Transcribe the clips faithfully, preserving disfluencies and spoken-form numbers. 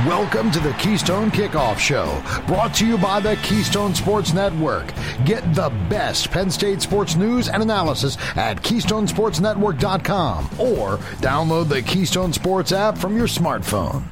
Welcome to the Keystone Kickoff Show, brought to you by the Keystone Sports Network. Get the best Penn State sports news and analysis at keystone sports network dot com or download the Keystone Sports app from your smartphone.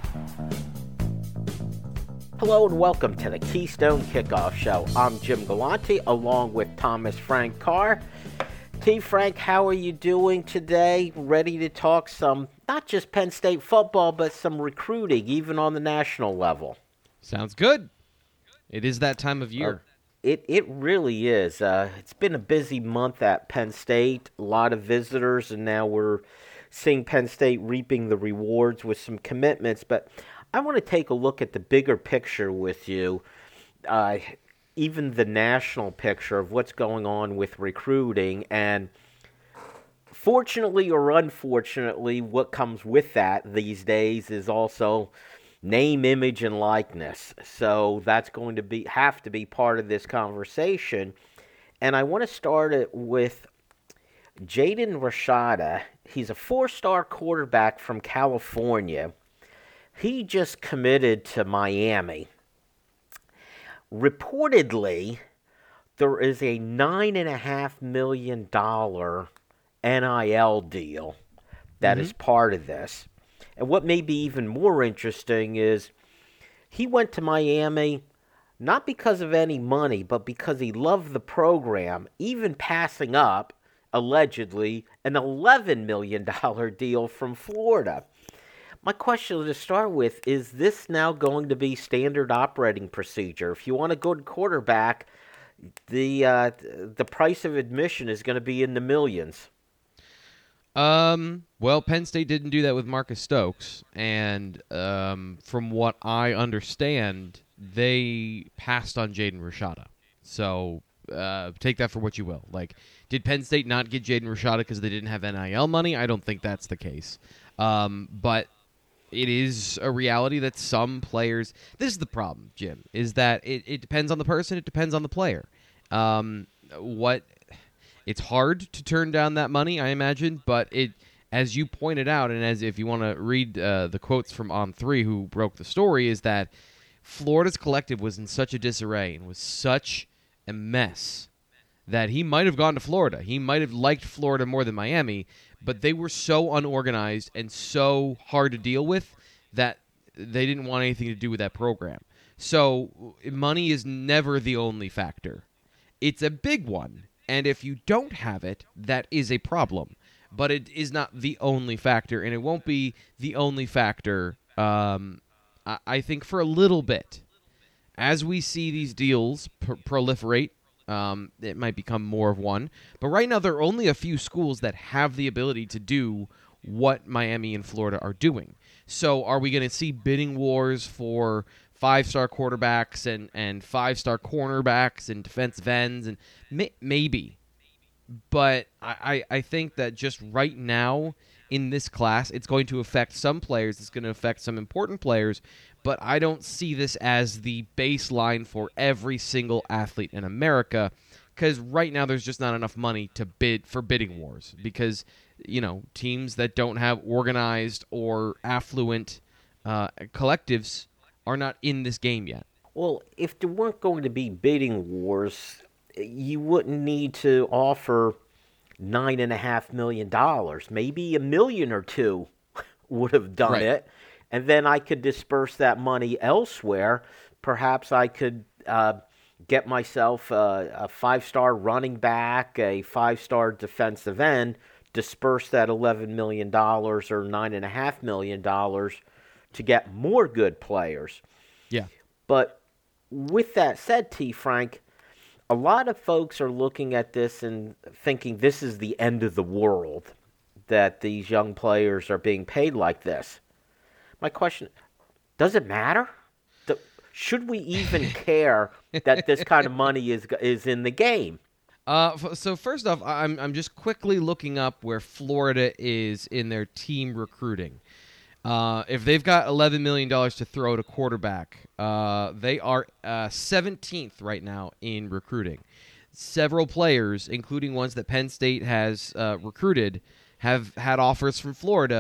Hello and welcome to the Keystone Kickoff Show. I'm Jim Galante along with Thomas Frank Carr. T. Frank, how are you doing today? Ready to talk some, not just Penn State football, but some recruiting, even on the national level. Sounds good. It is that time of year. Uh, it it really is. Uh, it's been a busy month at Penn State, a lot of visitors, and now we're seeing Penn State reaping the rewards with some commitments. But I want to take a look at the bigger picture with you. Uh, even the national picture of what's going on with recruiting, and fortunately or unfortunately, what comes with that these days is also name, image, and likeness. So that's going to be have to be part of this conversation. And I want to start it with Jaden Rashada. He's a four-star quarterback from California. He just committed to Miami. Reportedly, there is a nine point five million dollars N I L deal that mm-hmm. is part of this. And what may be even more interesting is he went to Miami not because of any money, but because he loved the program, even passing up, allegedly, an eleven million dollars deal from Florida. My question to start with, is this now going to be standard operating procedure? If you want a good quarterback, the uh, the price of admission is going to be in the millions. Um. Well, Penn State didn't do that with Marcus Stokes, and um, from what I understand, they passed on Jaden Rashada. So uh, take that for what you will. Like, did Penn State not get Jaden Rashada because they didn't have N I L money? I don't think that's the case. Um, but it is a reality that some players... This is the problem, Jim, is that it, it depends on the person, it depends on the player. Um, what... It's hard to turn down that money, I imagine, but it, as you pointed out, and as if you want to read uh, the quotes from On three, who broke the story, is that Florida's collective was in such a disarray and was such a mess that he might have gone to Florida. He might have liked Florida more than Miami, but they were so unorganized and so hard to deal with that they didn't want anything to do with that program. So money is never the only factor. It's a big one, and if you don't have it, that is a problem. But it is not the only factor, and it won't be the only factor, um, I-, I think, for a little bit. As we see these deals pr- proliferate, Um, it might become more of one. But right now, there are only a few schools that have the ability to do what Miami and Florida are doing. So are we going to see bidding wars for five-star quarterbacks and, and five-star cornerbacks and defensive ends? And may- maybe. But I, I, I think that just right now in this class, it's going to affect some players. It's going to affect some important players. But I don't see this as the baseline for every single athlete in America, because right now there's just not enough money to bid for bidding wars, because, you know, teams that don't have organized or affluent uh, collectives are not in this game yet. Well, if there weren't going to be bidding wars, you wouldn't need to offer nine and a half million dollars. Maybe a million or two would have done right. it. And then I could disperse that money elsewhere. Perhaps I could uh, get myself a, a five-star running back, a five-star defensive end, disperse that eleven million dollars or nine point five million dollars to get more good players. Yeah. But with that said, T. Frank, a lot of folks are looking at this and thinking this is the end of the world, that these young players are being paid like this. My question, does it matter? Do, should we even care that this kind of money is is in the game? Uh, f- so first off, I'm I'm just quickly looking up where Florida is in their team recruiting. Uh, if they've got eleven million dollars to throw at a quarterback, uh, they are uh, seventeenth right now in recruiting. Several players, including ones that Penn State has uh, recruited, have had offers from Florida.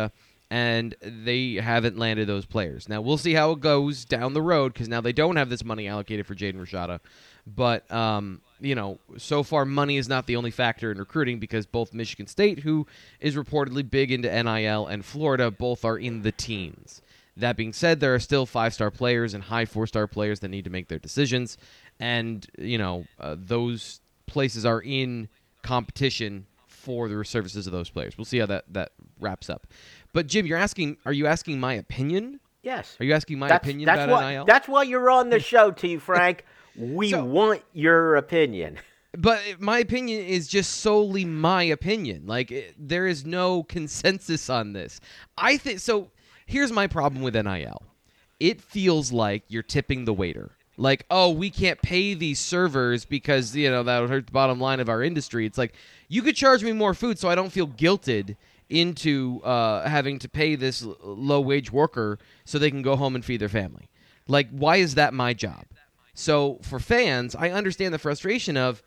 and they haven't landed those players. Now, we'll see how it goes down the road because now they don't have this money allocated for Jaden Rashada. But, um, you know, so far money is not the only factor in recruiting because both Michigan State, who is reportedly big into N I L, and Florida both are in the teens. That being said, there are still five-star players and high four-star players that need to make their decisions. And, you know, uh, those places are in competition for the services of those players. We'll see how that, that wraps up. But, Jim, you're asking, are you asking my opinion? Yes. Are you asking my that's, opinion that's about what, N I L? That's why you're on the show, T. Frank. We so, want your opinion. But my opinion is just solely my opinion. Like, it, there is no consensus on this. I think so. Here's my problem with N I L. It feels like you're tipping the waiter. Like, oh, we can't pay these servers because, you know, that would hurt the bottom line of our industry. It's like, you could charge me more food so I don't feel guilted into uh, having to pay this l- low-wage worker so they can go home and feed their family. Like, why is that my job? So for fans, I understand the frustration of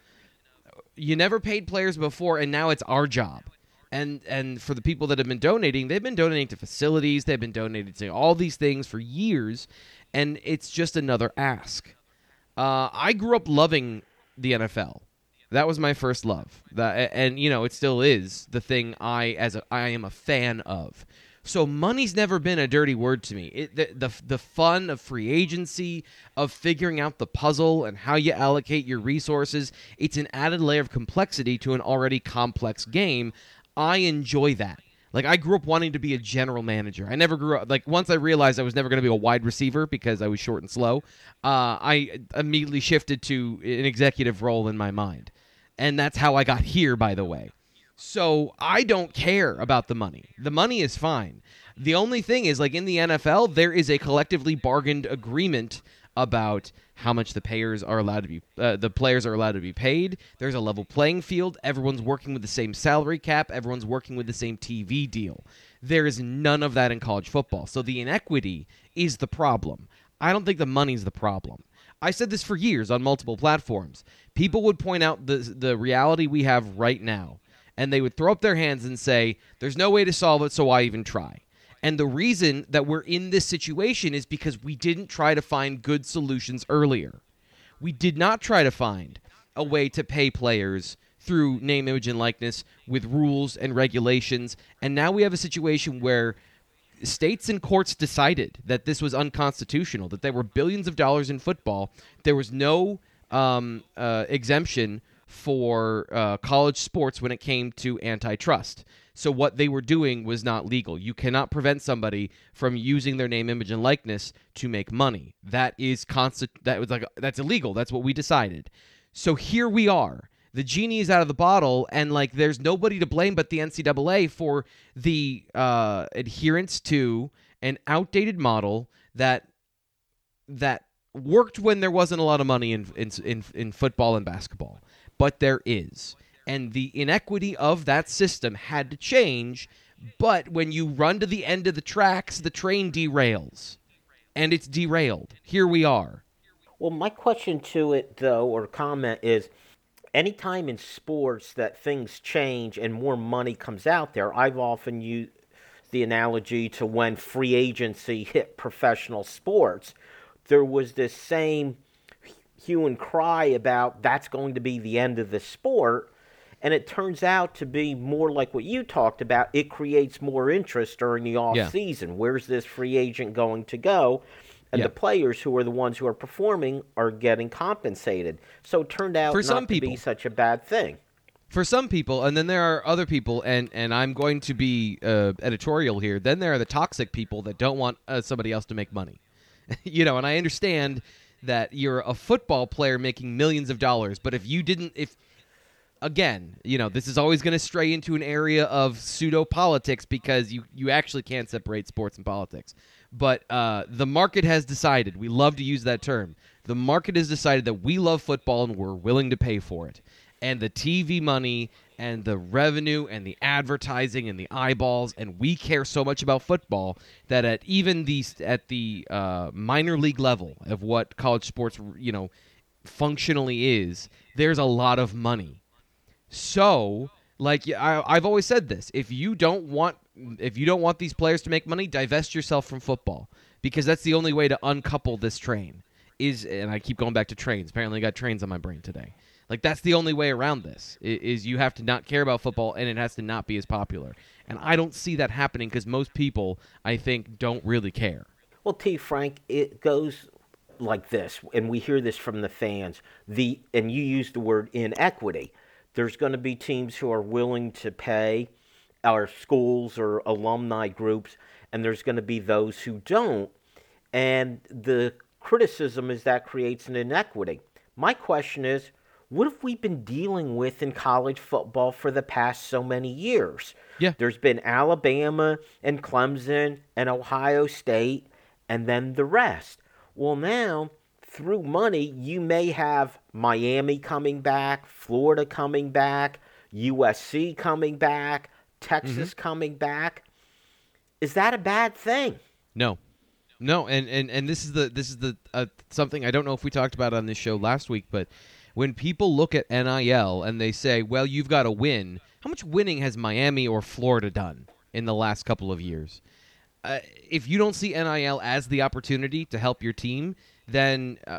you never paid players before, and now it's our job. And and for the people that have been donating, they've been donating to facilities, they've been donating to all these things for years, and it's just another ask. Uh, I grew up loving the N F L. That was my first love. That, and, you know, it still is the thing I as a, I am a fan of. So money's never been a dirty word to me. It, the, the the fun of free agency, of figuring out the puzzle and how you allocate your resources, it's an added layer of complexity to an already complex game. I enjoy that. Like, I grew up wanting to be a general manager. I never grew up, like, once I realized I was never going to be a wide receiver because I was short and slow, uh, I immediately shifted to an executive role in my mind. And that's how I got here, by the way. So I don't care about the money. The money is fine. The only thing is, like, in the N F L, there is a collectively bargained agreement about how much the payers are allowed to be, uh, the players are allowed to be paid. There's a level playing field. Everyone's working with the same salary cap. Everyone's working with the same T V deal. There is none of that in college football. So the inequity is the problem. I don't think the money's the problem. I said this for years on multiple platforms. People would point out the the reality we have right now, and they would throw up their hands and say, there's no way to solve it, so why even try? And the reason that we're in this situation is because we didn't try to find good solutions earlier. We did not try to find a way to pay players through name, image, and likeness with rules and regulations. And now we have a situation where states and courts decided that this was unconstitutional, that there were billions of dollars in football. There was no um, uh, exemption for uh, college sports when it came to antitrust. So what they were doing was not legal. You cannot prevent somebody from using their name, image, and likeness to make money. That is constant. That was like that's illegal. That's what we decided. So here we are. The genie is out of the bottle, and like there's nobody to blame but the N C double A for the uh, adherence to an outdated model that that worked when there wasn't a lot of money in in in, in football and basketball, but there is. And the inequity of that system had to change, but when you run to the end of the tracks, the train derails. And it's derailed. Here we are. Well, my question to it, though, or comment is, anytime in sports that things change and more money comes out there, I've often used the analogy to when free agency hit professional sports. There was this same hue and cry about that's going to be the end of the sport. And it turns out to be more like what you talked about. It creates more interest during the off yeah. season. Where's this free agent going to go? And yeah. the players who are the ones who are performing are getting compensated. So it turned out For not some to people. be such a bad thing. For some people, and then there are other people, and, and I'm going to be uh, editorial here, then there are the toxic people that don't want uh, somebody else to make money. You know, and I understand that you're a football player making millions of dollars, but if you didn't... if Again, you know, this is always going to stray into an area of pseudo-politics because you, you actually can't separate sports and politics. But uh, the market has decided, we love to use that term, the market has decided that we love football and we're willing to pay for it. And the T V money and the revenue and the advertising and the eyeballs, and we care so much about football that at even the, at the uh, minor league level of what college sports, you know, functionally is, there's a lot of money. So, like I, I've always said this, if you don't want if you don't want these players to make money, divest yourself from football, because that's the only way to uncouple this train. Is and I keep going back to trains. Apparently, I got trains on my brain today. Like, that's the only way around this, is you have to not care about football, and it has to not be as popular. And I don't see that happening because most people, I think, don't really care. Well, T. Frank, it goes like this, and we hear this from the fans, the and you use the word inequity. There's going to be teams who are willing to pay, our schools or alumni groups, and there's going to be those who don't. And the criticism is that creates an inequity. My question is, what have we been dealing with in college football for the past so many years? Yeah. There's been Alabama and Clemson and Ohio State and then the rest. Well, now, through money, you may have Miami coming back, Florida coming back, U S C coming back, Texas mm-hmm. coming back. Is that a bad thing? No. No, and, and, and this is the this is the uh, something I don't know if we talked about on this show last week, but when people look at N I L and they say, well, you've got to win, how much winning has Miami or Florida done in the last couple of years? Uh, if you don't see N I L as the opportunity to help your team, then uh,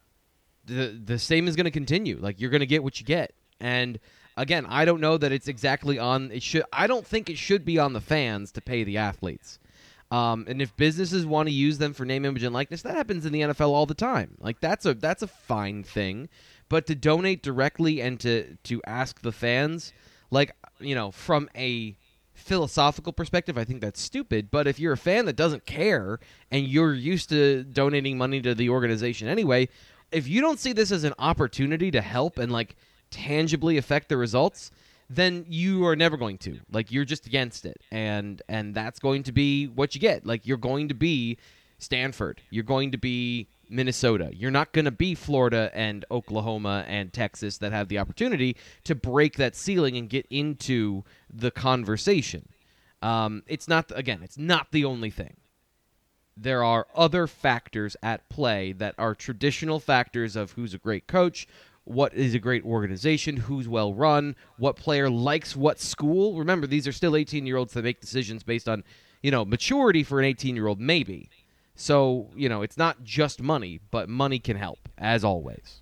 the the same is going to continue. Like, you're going to get what you get. And again, I don't know that it's exactly on it should I don't think it should be on the fans to pay the athletes. Um, and if businesses want to use them for name, image, and likeness, that happens in the N F L all the time. Like, that's a that's a fine thing. But to donate directly and to, to ask the fans, like, you know, from a philosophical perspective, I think that's stupid. But if you're a fan that doesn't care and you're used to donating money to the organization anyway, if you don't see this as an opportunity to help and, like, tangibly affect the results, then you are never going to. Like, you're just against it. And and that's going to be what you get. Like, you're going to be Stanford. You're going to be Minnesota. You're not going to be Florida and Oklahoma and Texas that have the opportunity to break that ceiling and get into the conversation. Um, it's not, again, it's not the only thing. There are other factors at play that are traditional factors of who's a great coach, what is a great organization, who's well run, what player likes what school. Remember, these are still eighteen-year-olds that make decisions based on, you know, maturity for an eighteen-year-old, maybe. So, you know, it's not just money, but money can help, as always.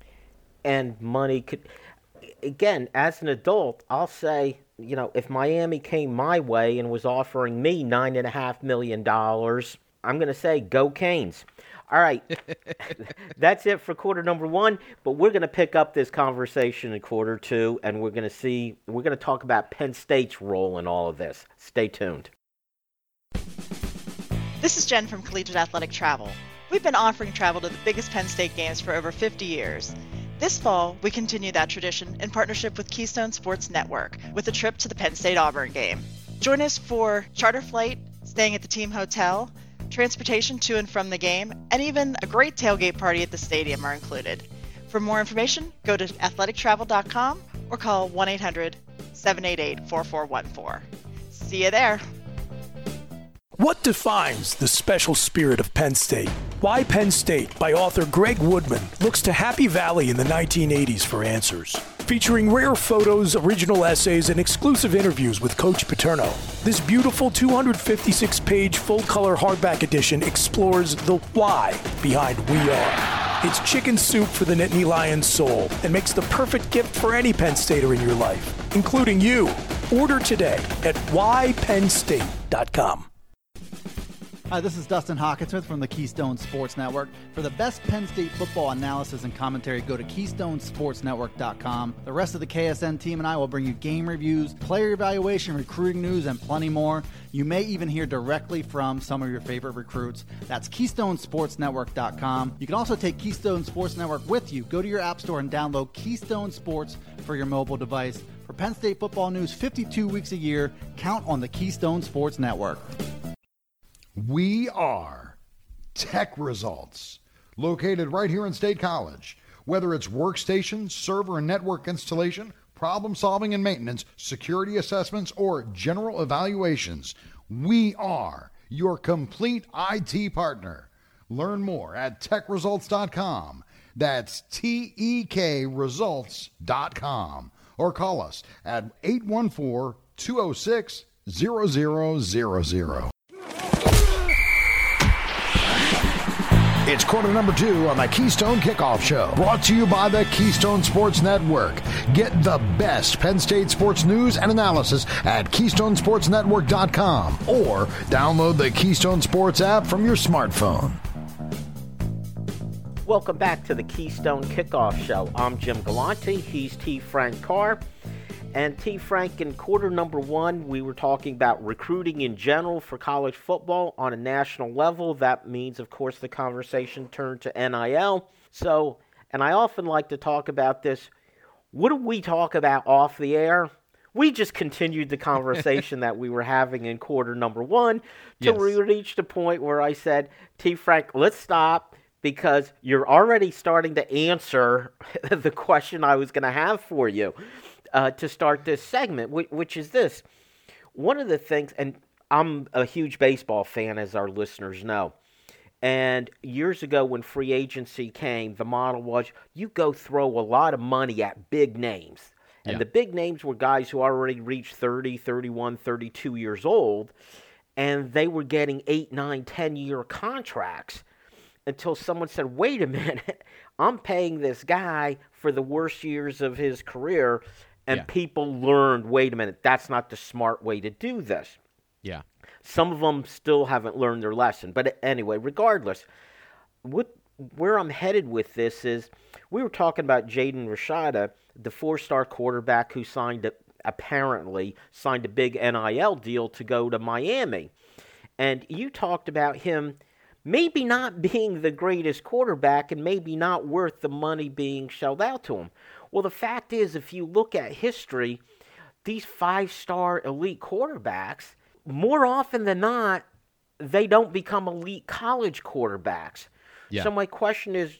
And money could, again, as an adult, I'll say, you know, if Miami came my way and was offering me nine point five million dollars, I'm going to say, go Canes. All right, that's it for quarter number one, but we're going to pick up this conversation in quarter two, and we're going to see, we're going to talk about Penn State's role in all of this. Stay tuned. This is Jen from Collegiate Athletic Travel. We've been offering travel to the biggest Penn State games for over fifty years. This fall, we continue that tradition in partnership with Keystone Sports Network with a trip to the Penn State-Auburn game. Join us for charter flight, staying at the team hotel, transportation to and from the game, and even a great tailgate party at the stadium are included. For more information, go to athletic travel dot com or call one eight hundred, seven eight eight, four four one four. See you there. What defines the special spirit of Penn State? Why Penn State by author Greg Woodman looks to Happy Valley in the nineteen eighties for answers. Featuring rare photos, original essays, and exclusive interviews with Coach Paterno, this beautiful two hundred fifty-six page full-color hardback edition explores the why behind We Are. It's chicken soup for the Nittany Lions soul and makes the perfect gift for any Penn Stater in your life, including you. Order today at why penn state dot com. Hi, this is Dustin Hawkinsmith from the Keystone Sports Network. For the best Penn State football analysis and commentary, go to keystone sports network dot com. The rest of the K S N team and I will bring you game reviews, player evaluation, recruiting news, and plenty more. You may even hear directly from some of your favorite recruits. That's keystone sports network dot com. You can also take Keystone Sports Network with you. Go to your app store and download Keystone Sports for your mobile device. For Penn State football news fifty-two weeks a year, count on the Keystone Sports Network. We are Tech Results, located right here in State College. Whether it's workstation, server and network installation, problem solving and maintenance, security assessments, or general evaluations, we are your complete I T partner. Learn more at tech results dot com. That's T E K results dot com. Or call us at eight one four, two oh six, zero zero zero zero. It's quarter number two on the Keystone Kickoff Show, brought to you by the Keystone Sports Network. Get the best Penn State sports news and analysis at keystone sports network dot com or download the Keystone Sports app from your smartphone. Welcome back to the Keystone Kickoff Show. I'm Jim Galante. He's T. Frank Carr. And T. Frank, in quarter number one, we were talking about recruiting in general for college football on a national level. That means, of course, the conversation turned to N I L. So, and I often like to talk about this. What do we talk about off the air? We just continued the conversation that we were having in quarter number one till yes. we reached a point where I said, T. Frank, let's stop, because you're already starting to answer the question I was going to have for you. Uh, to start this segment, which, which is this. One of the things, and I'm a huge baseball fan, as our listeners know, and years ago when free agency came, the model was you go throw a lot of money at big names. And yeah. the big names were guys who already reached thirty, thirty-one, thirty-two years old, and they were getting eight, nine, ten-year contracts until someone said, wait a minute, I'm paying this guy for the worst years of his career. And yeah. people learned, wait a minute, that's not the smart way to do this. Yeah. Some of them still haven't learned their lesson. But anyway, regardless, what, where I'm headed with this is we were talking about Jaden Rashada, the four-star quarterback who signed, a, apparently, signed a big N I L deal to go to Miami. And you talked about him maybe not being the greatest quarterback and maybe not worth the money being shelled out to him. Well, the fact is, if you look at history, these five-star elite quarterbacks, more often than not, they don't become elite college quarterbacks. Yeah. So my question is,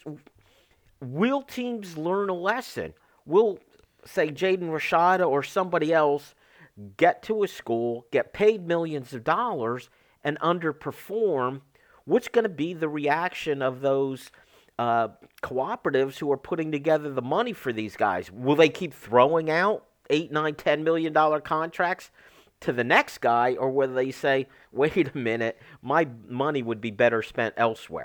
will teams learn a lesson? Will, say, Jaden Rashada or somebody else get to a school, get paid millions of dollars, and underperform? What's going to be the reaction of those Uh, cooperatives who are putting together the money for these guys? Will they keep throwing out eight, nine, ten million dollar contracts to the next guy, or will they say, "Wait a minute, my money would be better spent elsewhere"?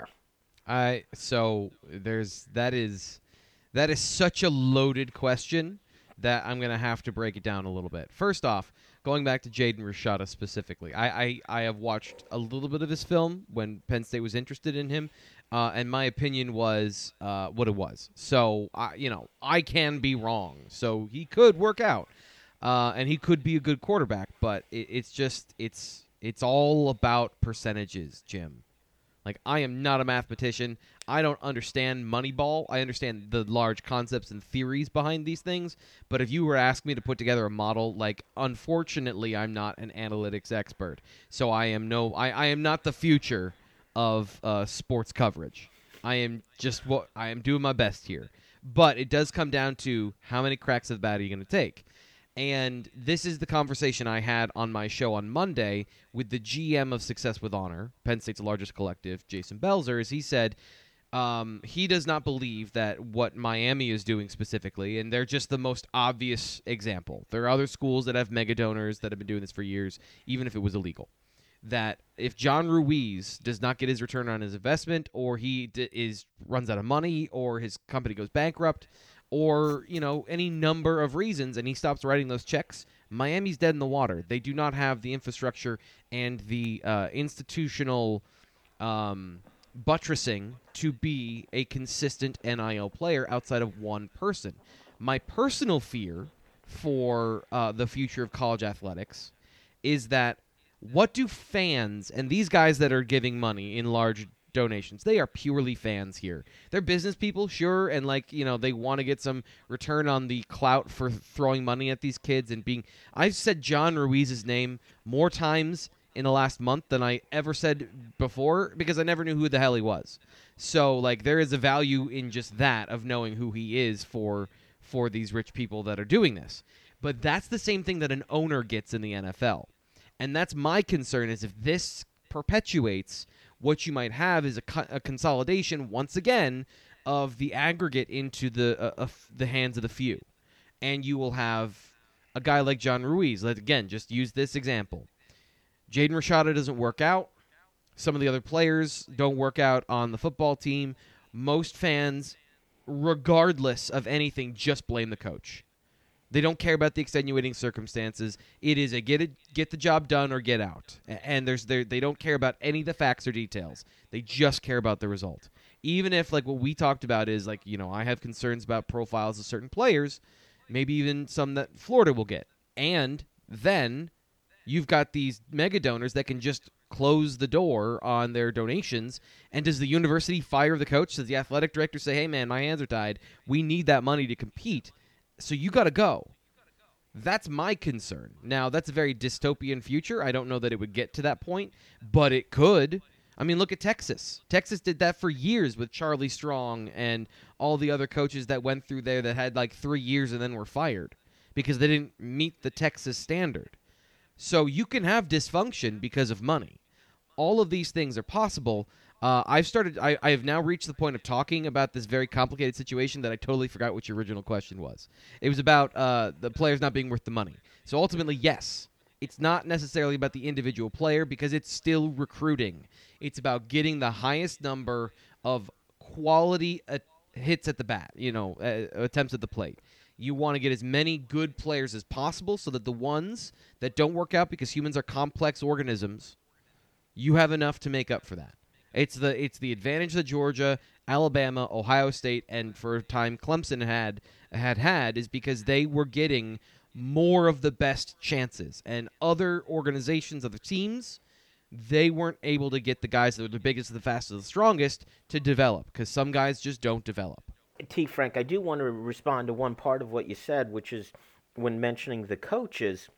I so there's that is that is such a loaded question that I'm gonna have to break it down a little bit. First off, going back to Jaden Rashada specifically, I, I I have watched a little bit of his film when Penn State was interested in him. Uh, and my opinion was uh, what it was. So, I, you know, I can be wrong. So he could work out, uh, and he could be a good quarterback. But it, it's just it's it's all about percentages, Jim. Like, I am not a mathematician. I don't understand Moneyball. I understand the large concepts and theories behind these things. But if you were asking me to put together a model, like, unfortunately, I'm not an analytics expert. So I am no I, I am not the future of uh, sports coverage. I am just what I am doing my best here. But it does come down to how many cracks of the bat are you going to take? And this is the conversation I had on my show on Monday with the G M of Success with Honor, Penn State's largest collective, Jason Belzer, as he said um, he does not believe that what Miami is doing specifically, and they're just the most obvious example. There are other schools that have mega donors that have been doing this for years, even if it was illegal. That if John Ruiz does not get his return on his investment, or he d- is runs out of money, or his company goes bankrupt, or, you know, any number of reasons, and he stops writing those checks, Miami's dead in the water. They do not have the infrastructure and the uh, institutional um, buttressing to be a consistent N I L player outside of one person. My personal fear for uh, the future of college athletics is that what do fans, and these guys that are giving money in large donations, they are purely fans here. They're business people, sure, and, like, you know, they want to get some return on the clout for throwing money at these kids and being... I've said John Ruiz's name more times in the last month than I ever said before because I never knew who the hell he was. So, like, there is a value in just that of knowing who he is for for these rich people that are doing this. But that's the same thing that an owner gets in the N F L. And that's my concern, is if this perpetuates, what you might have is a, co- a consolidation, once again, of the aggregate into the uh, uh, the hands of the few. And you will have a guy like John Ruiz. Let again, just use this example. Jaden Rashada doesn't work out. Some of the other players don't work out on the football team. Most fans, regardless of anything, just blame the coach. They don't care about the extenuating circumstances. It is a get it, get the job done or get out. And there's they don't care about any of the facts or details. They just care about the result. Even if, like, what we talked about is, like, you know, I have concerns about profiles of certain players, maybe even some that Florida will get. And then you've got these mega donors that can just close the door on their donations. And does the university fire the coach? Does the athletic director say, hey, man, my hands are tied. We need that money to compete. So you got to go. That's my concern. Now, that's a very dystopian future. I don't know that it would get to that point, but it could. I mean, look at Texas. Texas did that for years with Charlie Strong and all the other coaches that went through there that had like three years and then were fired because they didn't meet the Texas standard. So you can have dysfunction because of money. All of these things are possible. Uh, I've started. I, I have now reached the point of talking about this very complicated situation that I totally forgot what your original question was. It was about uh, the players not being worth the money. So ultimately, yes, it's not necessarily about the individual player because it's still recruiting. It's about getting the highest number of quality uh, hits at the bat, you know, uh, attempts at the plate. You want to get as many good players as possible so that the ones that don't work out, because humans are complex organisms, you have enough to make up for that. It's the it's the advantage that Georgia, Alabama, Ohio State, and for a time Clemson had had had is because they were getting more of the best chances. And other organizations, other teams, they weren't able to get the guys that were the biggest, the fastest, the strongest to develop because some guys just don't develop. T. Frank, I do want to respond to one part of what you said, which is when mentioning the coaches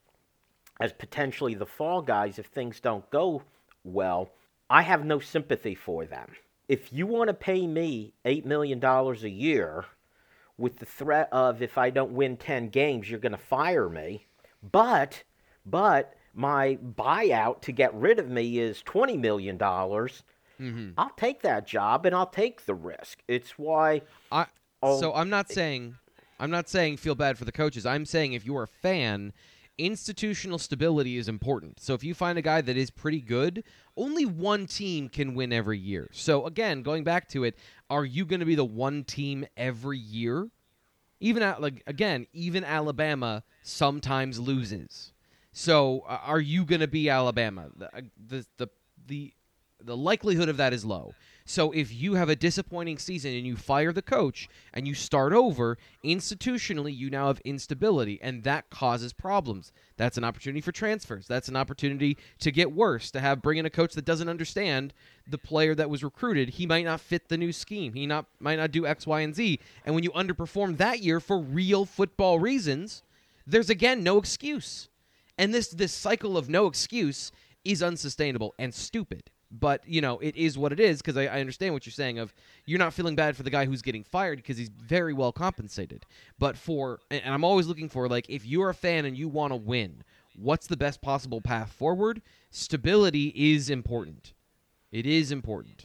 as potentially the fall guys if things don't go well. I have no sympathy for them. If you want to pay me eight million dollars a year with the threat of if I don't win ten games, you're going to fire me, but but my buyout to get rid of me is twenty million dollars, mm-hmm. I'll take that job and I'll take the risk. It's why... I, so I'm not saying I'm not saying feel bad for the coaches. I'm saying if you're a fan... institutional stability is important. So if you find a guy that is pretty good, only one team can win every year. So again, going back to it, are you going to be the one team every year? Even at, like again, even Alabama sometimes loses. So uh, are you going to be Alabama? The, the the the the likelihood of that is low. So if you have a disappointing season and you fire the coach and you start over, institutionally you now have instability, and that causes problems. That's an opportunity for transfers. That's an opportunity to get worse, to have bring in a coach that doesn't understand the player that was recruited. He might not fit the new scheme. He not might not do X, Y, and Z. And when you underperform that year for real football reasons, there's again no excuse. And this this cycle of no excuse is unsustainable and stupid. But, you know, it is what it is because I, I understand what you're saying of you're not feeling bad for the guy who's getting fired because he's very well compensated. But for, and I'm always looking for, like, if you're a fan and you want to win, what's the best possible path forward? Stability is important. It is important.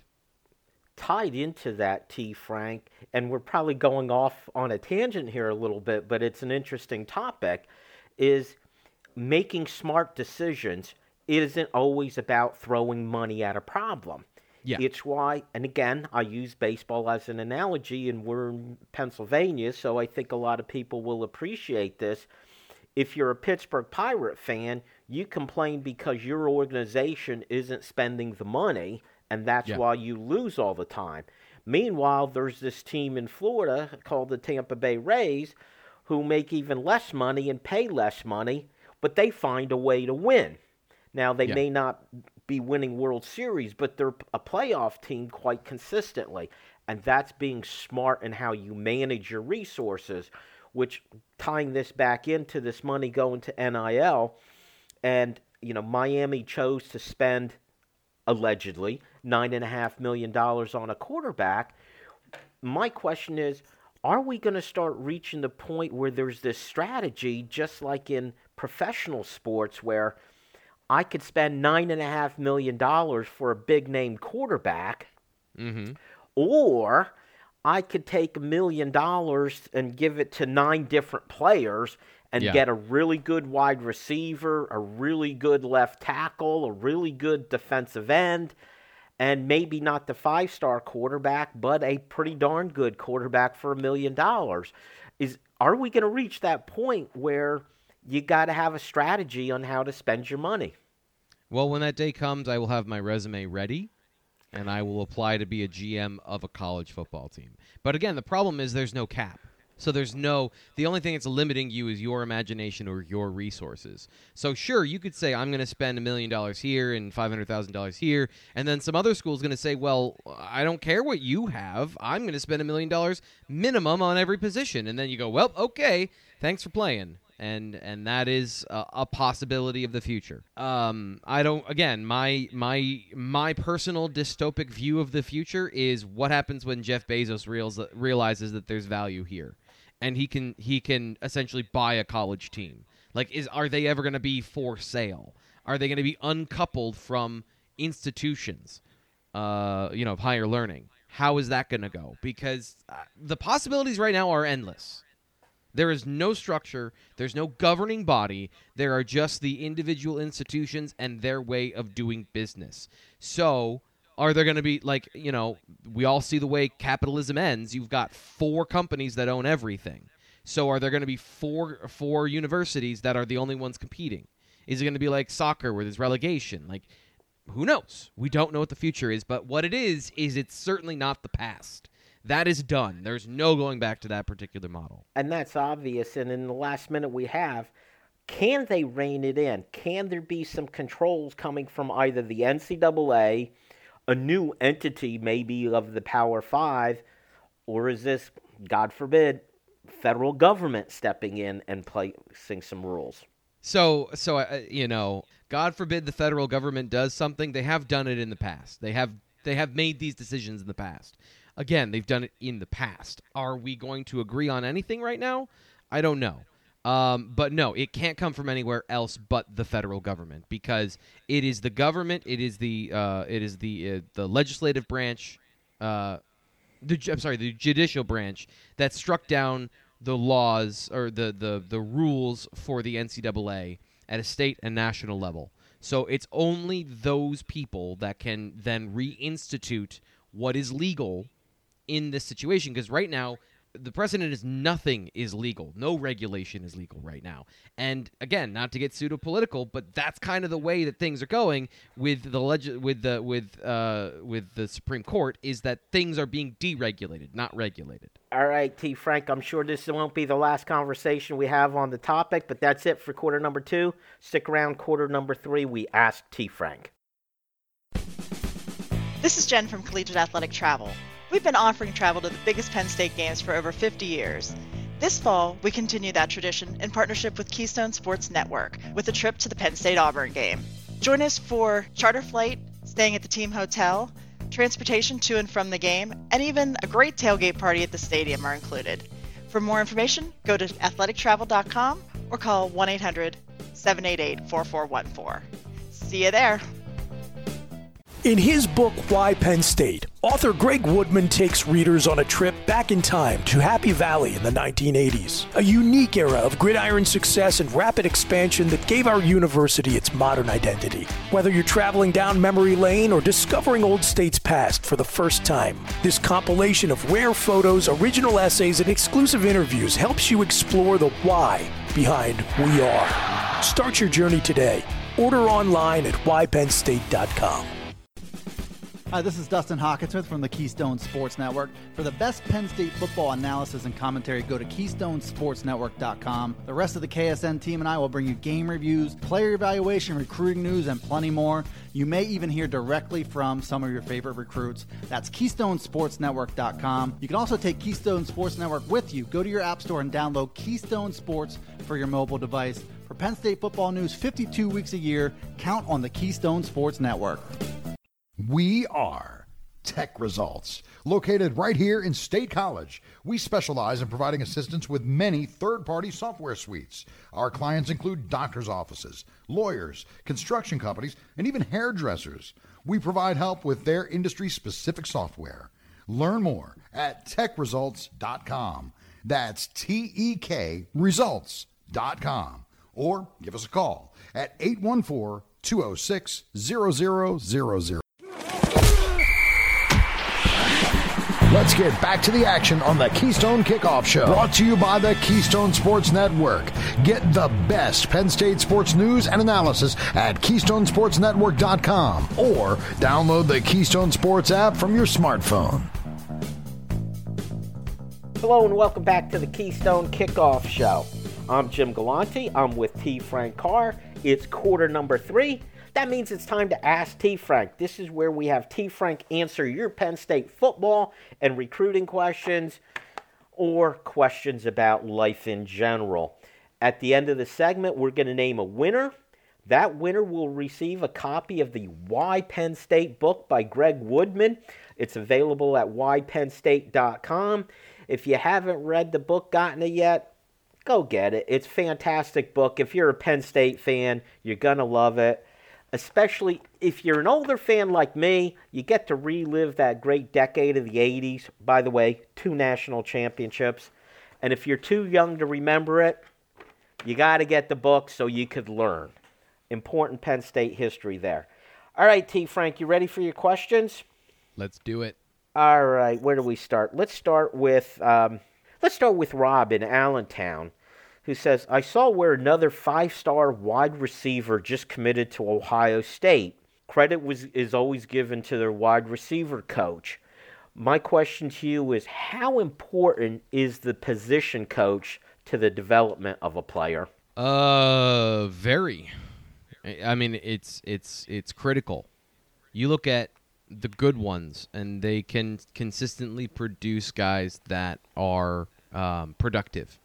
Tied into that, T. Frank, and we're probably going off on a tangent here a little bit, but it's an interesting topic, is making smart decisions. It isn't always about throwing money at a problem. Yeah. It's why, and again, I use baseball as an analogy, and we're in Pennsylvania, so I think a lot of people will appreciate this. If you're a Pittsburgh Pirate fan, you complain because your organization isn't spending the money, and that's yeah. why you lose all the time. Meanwhile, there's this team in Florida called the Tampa Bay Rays who make even less money and pay less money, but they find a way to win. Now, they yeah. may not be winning World Series, but they're a playoff team quite consistently. And that's being smart in how you manage your resources, which tying this back into this money going to N I L. And, you know, Miami chose to spend, allegedly, nine point five million dollars on a quarterback. My question is, are we going to start reaching the point where there's this strategy, just like in professional sports, where I could spend nine and a half million dollars for a big name quarterback, mm-hmm. or I could take a million dollars and give it to nine different players and Yeah. get a really good wide receiver, a really good left tackle, a really good defensive end, and maybe not the five-star quarterback, but a pretty darn good quarterback for a million dollars. Is are we going to reach that point where you got to have a strategy on how to spend your money? Well, when that day comes, I will have my resume ready, and I will apply to be a G M of a college football team. But again, the problem is there's no cap. So there's no, the only thing that's limiting you is your imagination or your resources. So sure, you could say, I'm going to spend a million dollars here and five hundred thousand dollars here, and then some other school's going to say, well, I don't care what you have. I'm going to spend a million dollars minimum on every position. And then you go, well, okay, thanks for playing. And and that is a, a possibility of the future. Um, I don't. Again, my my my personal dystopic view of the future is what happens when Jeff Bezos reals, realizes that there's value here, and he can he can essentially buy a college team. Like, is are they ever going to be for sale? Are they going to be uncoupled from institutions, uh, you know, of higher learning? How is that going to go? Because uh, the possibilities right now are endless. There is no structure. There's no governing body. There are just the individual institutions and their way of doing business. So are there going to be, like, you know, we all see the way capitalism ends. You've got four companies that own everything. So are there going to be four four universities that are the only ones competing? Is it going to be like soccer where there's relegation? Like, who knows? We don't know what the future is. But what it is, is it's certainly not the past. That is done. There's no going back to that particular model. And that's obvious. And in the last minute we have, can they rein it in? Can there be some controls coming from either the N C double A, a new entity maybe of the Power Five, or is this, God forbid, federal government stepping in and placing some rules? So, so uh, you know, God forbid the federal government does something. They have done it in the past. They have they have made these decisions in the past. Again, they've done it in the past. Are we going to agree on anything right now? I don't know. Um, but no, it can't come from anywhere else but the federal government, because it is the government, it is the uh, it is the uh, the legislative branch, uh, the I'm sorry, the judicial branch that struck down the laws or the, the, the rules for the N C double A at a state and national level. So it's only those people that can then reinstitute what is legal in this situation, because right now the precedent is nothing is legal. No regulation is legal right now. And again, not to get pseudo-political, but that's kind of the way that things are going with the leg- with the with uh, with the Supreme Court, is that things are being deregulated, not regulated. All right, T. Frank, I'm sure this won't be the last conversation we have on the topic, but that's it for quarter number two. Stick around, quarter number three, we ask T. Frank. This is Jen from Collegiate Athletic Travel. We've been offering travel to the biggest Penn State games for over fifty years. This fall, we continue that tradition in partnership with Keystone Sports Network with a trip to the Penn State-Auburn game. Join us for charter flight, staying at the team hotel, transportation to and from the game, and even a great tailgate party at the stadium are included. For more information, go to athletic travel dot com or call one eight hundred, seven eight eight, four four one four. See you there. In his book, Why Penn State, author Greg Woodman takes readers on a trip back in time to Happy Valley in the nineteen eighties, a unique era of gridiron success and rapid expansion that gave our university its modern identity. Whether you're traveling down memory lane or discovering Old State's past for the first time, this compilation of rare photos, original essays, and exclusive interviews helps you explore the why behind We Are. Start your journey today. Order online at why penn state dot com. Hi, this is Dustin Hawkinsmith from the Keystone Sports Network. For the best Penn State football analysis and commentary, go to keystone sports network dot com. The rest of the K S N team and I will bring you game reviews, player evaluation, recruiting news, and plenty more. You may even hear directly from some of your favorite recruits. That's keystone sports network dot com. You can also take Keystone Sports Network with you. Go to your app store and download Keystone Sports for your mobile device. For Penn State football news fifty-two weeks a year, count on the Keystone Sports Network. We are Tech Results. Located right here in State College, we specialize in providing assistance with many third-party software suites. Our clients include doctors' offices, lawyers, construction companies, and even hairdressers. We provide help with their industry-specific software. Learn more at tech results dot com. That's T E K results dot com or give us a call at eight one four, two oh six, zero zero zero zero. Let's get back to the action on the Keystone Kickoff Show. Brought to you by the Keystone Sports Network. Get the best Penn State sports news and analysis at keystone sports network dot com or download the Keystone Sports app from your smartphone. Hello and welcome back to the Keystone Kickoff Show. I'm Jim Galante. I'm with T. Frank Carr. It's quarter number three. That means it's time to Ask T. Frank. This is where we have T. Frank answer your Penn State football and recruiting questions or questions about life in general. At the end of the segment, we're going to name a winner. That winner will receive a copy of the Why Penn State book by Greg Woodman. It's available at why penn state dot com. If you haven't read the book, gotten it yet, go get it. It's a fantastic book. If you're a Penn State fan, you're going to love it. Especially if you're an older fan like me, you get to relive that great decade of the eighties. By the way, two national championships. And if you're too young to remember it, you got to get the book so you could learn. Important Penn State history there. All right, T. Frank, you ready for your questions? Let's do it. All right, where do we start? Let's start with um, let's start with Rob in Allentown, who says, I saw where another five-star wide receiver just committed to Ohio State. Credit was is always given to their wide receiver coach. My question to you is, how important is the position coach to the development of a player? Uh, very. I mean, it's it's it's critical. You look at the good ones, and they can consistently produce guys that are um, productive.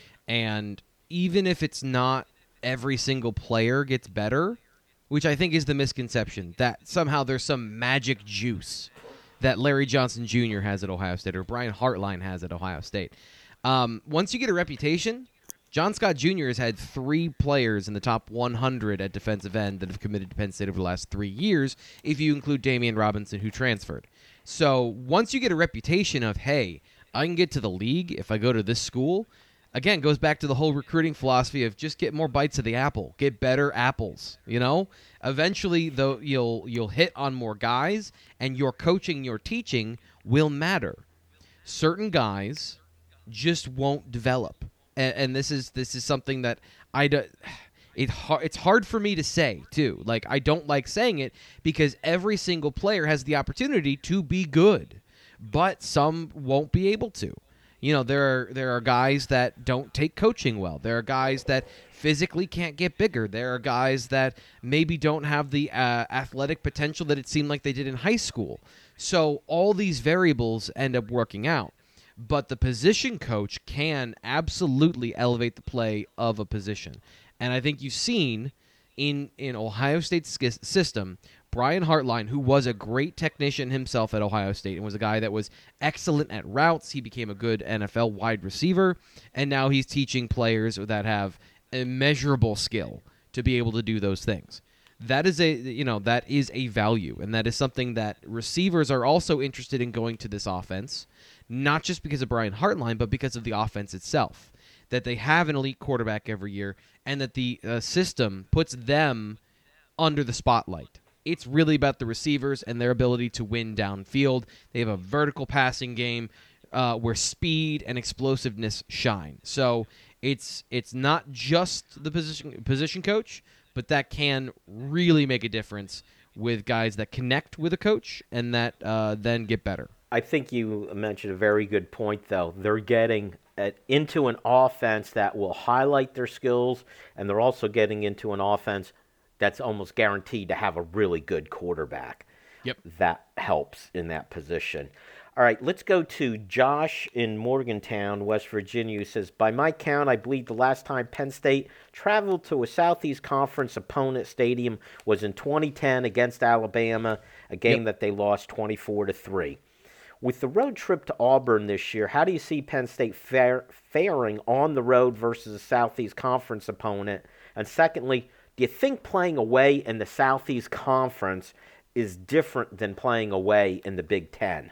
And even if it's not every single player gets better, which I think is the misconception, that somehow there's some magic juice that Larry Johnson Junior has at Ohio State or Brian Hartline has at Ohio State. Um, once you get a reputation, John Scott Junior has had three players in the top one hundred at defensive end that have committed to Penn State over the last three years, if you include Damian Robinson, who transferred. So once you get a reputation of, hey, I can get to the league if I go to this school, again, goes back to the whole recruiting philosophy of just get more bites of the apple, get better apples. You know, eventually, though, you'll you'll hit on more guys, and your coaching, your teaching will matter. Certain guys just won't develop, and, and this is this is something that I do. It it's hard for me to say too. Like, I don't like saying it because every single player has the opportunity to be good, but some won't be able to. You know, there are there are guys that don't take coaching well. There are guys that physically can't get bigger. There are guys that maybe don't have the uh, athletic potential that it seemed like they did in high school. So all these variables end up working out. But the position coach can absolutely elevate the play of a position. And I think you've seen in, in Ohio State's system, Brian Hartline, who was a great technician himself at Ohio State and was a guy that was excellent at routes. He became a good N F L wide receiver, and now he's teaching players that have immeasurable skill to be able to do those things. That is a you know that is a value, and that is something that receivers are also interested in going to this offense, not just because of Brian Hartline, but because of the offense itself. That they have an elite quarterback every year, and that the uh, system puts them under the spotlight. It's really about the receivers and their ability to win downfield. They have a vertical passing game uh, where speed and explosiveness shine. So it's it's not just the position position coach, but that can really make a difference with guys that connect with a coach and that uh, then get better. I think you mentioned a very good point, though. They're getting at, into an offense that will highlight their skills, and they're also getting into an offense that's almost guaranteed to have a really good quarterback. Yep. That helps in that position. All right, let's go to Josh in Morgantown, West Virginia, who says, by my count, I believe the last time Penn State traveled to a Southeast Conference opponent stadium was in twenty ten against Alabama, a game yep. that they lost twenty-four to three. With the road trip to Auburn this year, how do you see Penn State fare, faring on the road versus a Southeast Conference opponent? And secondly, do you think playing away in the Southeast Conference is different than playing away in the Big Ten?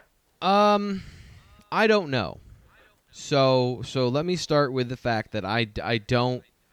Um, I don't know. So so let me start with the fact that I, I don't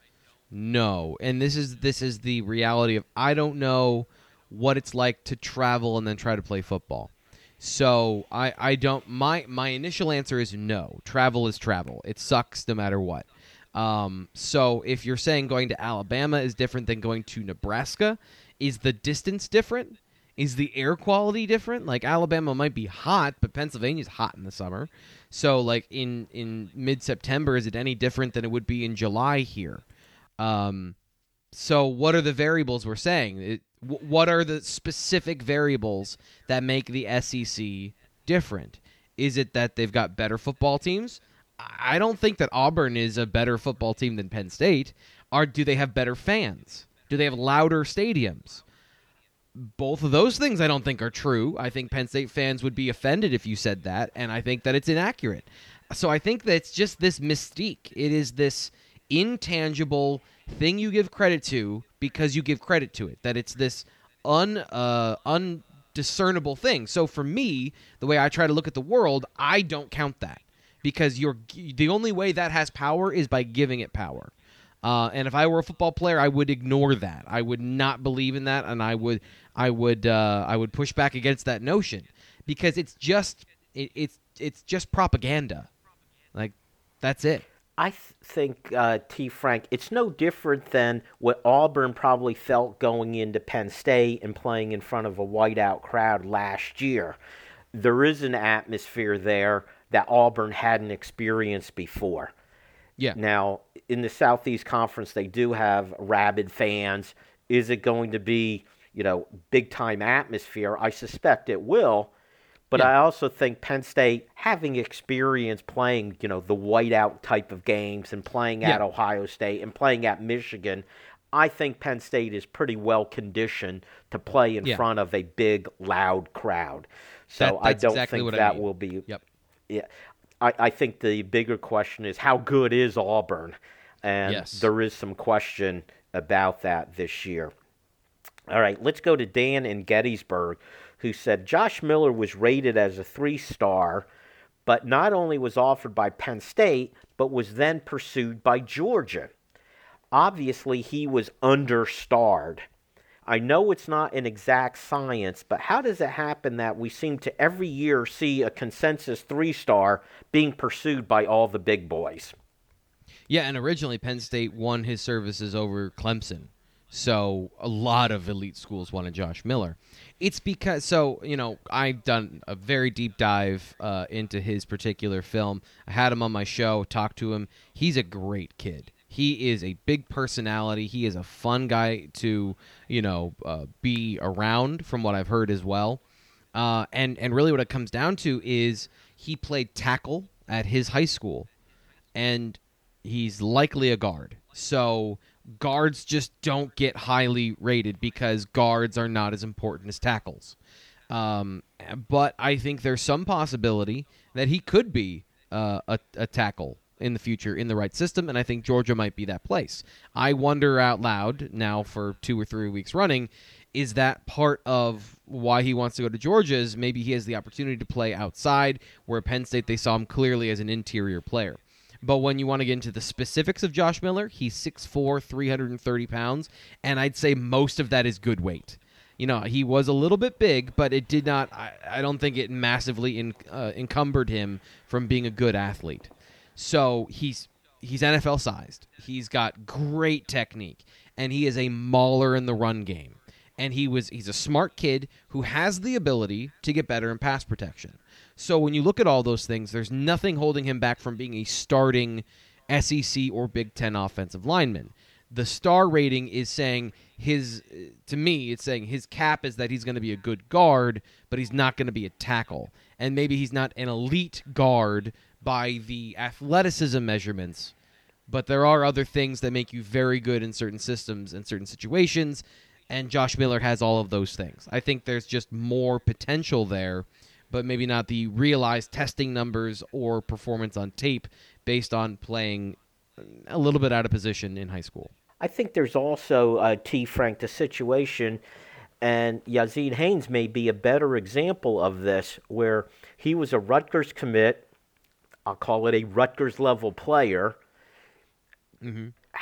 No. And this is this is the reality of I don't know what it's like to travel and then try to play football. So I, I don't my my initial answer is no. Travel is travel. It sucks no matter what. Um, so if you're saying going to Alabama is different than going to Nebraska, is the distance different? Is the air quality different? Like Alabama might be hot, but Pennsylvania's hot in the summer. So like in, in mid-September, is it any different than it would be in July here? Um, so what are the variables we're saying? It, w- what are the specific variables that make the S E C different? Is it that they've got better football teams? I don't think that Auburn is a better football team than Penn State. Or do they have better fans? Do they have louder stadiums? Both of those things I don't think are true. I think Penn State fans would be offended if you said that, and I think that it's inaccurate. So I think that it's just this mystique. It is this intangible thing you give credit to because you give credit to it, that it's this un uh, undiscernible thing. So for me, the way I try to look at the world, I don't count that because you're the only way that has power is by giving it power. Uh, and if I were a football player, I would ignore that. I would not believe in that, and I would, I would, uh, I would push back against that notion because it's just, it, it's, it's just propaganda. Like, that's it. I th- think, uh, T. Frank, it's no different than what Auburn probably felt going into Penn State and playing in front of a whiteout crowd last year. There is an atmosphere there that Auburn hadn't experienced before. Yeah. Now, in the Southeast Conference, they do have rabid fans. Is it going to be, you know, big-time atmosphere? I suspect it will. But Yeah. I also think Penn State, having experience playing, you know, the whiteout type of games and playing at Yeah. Ohio State and playing at Michigan, I think Penn State is pretty well conditioned to play in Yeah. front of a big, loud crowd. So That- I that's don't exactly think what I that mean. will be. Yep. Yeah. I, I think the bigger question is how good is Auburn? And Yes. there is some question about that this year. All right, let's go to Dan in Gettysburg, who said Josh Miller was rated as a three-star, but not only was offered by Penn State, but was then pursued by Georgia. Obviously, he was understarred. I know it's not an exact science, but how does it happen that we seem to every year see a consensus three-star being pursued by all the big boys? Yeah, and originally Penn State won his services over Clemson. So a lot of elite schools wanted Josh Miller. It's because, so, you know, I've done a very deep dive uh, into his particular film. I had him on my show, talked to him. He's a great kid. He is a big personality. He is a fun guy to, you know, uh, be around from what I've heard as well. Uh, and, and really what it comes down to is he played tackle at his high school, and he's likely a guard. So guards just don't get highly rated because guards are not as important as tackles. Um, but I think there's some possibility that he could be uh, a, a tackle in the future in the right system, and I think Georgia might be that place. I wonder out loud now for two or three weeks running, is that part of why he wants to go to Georgia is maybe he has the opportunity to play outside, where Penn State they saw him clearly as an interior player. But when you want to get into the specifics of Josh Miller, he's six foot four, three hundred thirty pounds, and I'd say most of that is good weight. You know, he was a little bit big, but it did not, I, I don't think it massively in, uh, encumbered him from being a good athlete. So he's he's N F L sized. He's got great technique, and he is a mauler in the run game. And he was he's a smart kid who has the ability to get better in pass protection. So when you look at all those things, there's nothing holding him back from being a starting S E C or Big Ten offensive lineman. The star rating is saying his, to me, it's saying his cap is that he's going to be a good guard, but he's not going to be a tackle. And maybe he's not an elite guard by the athleticism measurements, but there are other things that make you very good in certain systems and certain situations, and Josh Miller has all of those things. I think there's just more potential there, but maybe not the realized testing numbers or performance on tape based on playing a little bit out of position in high school. I think there's also, uh, T. Frank, the situation, and Yazeed Haynes may be a better example of this, where he was a Rutgers commit. I'll call it a Rutgers-level player. Mm-hmm.